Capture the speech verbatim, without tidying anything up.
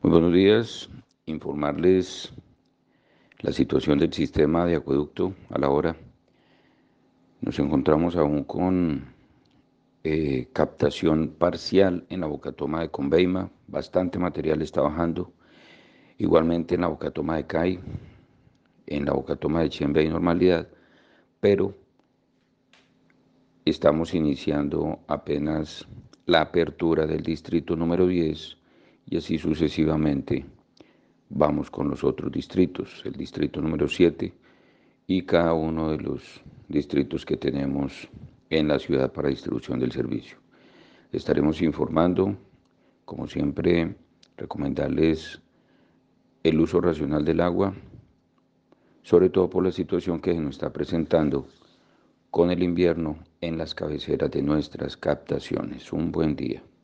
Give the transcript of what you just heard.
Muy buenos días. Informarles la situación del sistema de acueducto a la hora. Nos encontramos aún con eh, captación parcial en la Bocatoma de Conveima. Bastante material está bajando. Igualmente en la Bocatoma de Cay, en la Bocatoma de Chimbe hay normalidad, pero estamos iniciando apenas la apertura del distrito número diez y así sucesivamente vamos con los otros distritos, el distrito número siete y cada uno de los distritos que tenemos en la ciudad para distribución del servicio. Estaremos informando, como siempre, recomendarles el uso racional del agua, sobre todo por la situación que se nos está presentando con el invierno en las cabeceras de nuestras captaciones. Un buen día.